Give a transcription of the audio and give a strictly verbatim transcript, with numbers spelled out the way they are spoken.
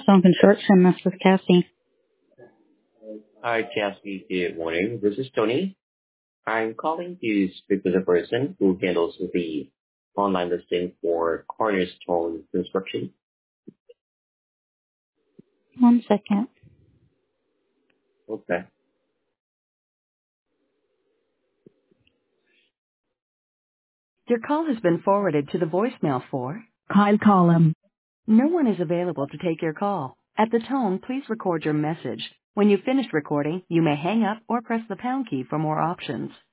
Cornerstone Construction. This is Cassie. Hi, Cassie. Good morning. This is Tony. I'm calling to speak to the person who handles the online listing for Cornerstone Construction. One second. Okay. Your call has been forwarded to the voicemail for Kyle Collum. No one is available to take your call. At the tone, please record your message. When you've finished recording, you may hang up or press the pound key for more options.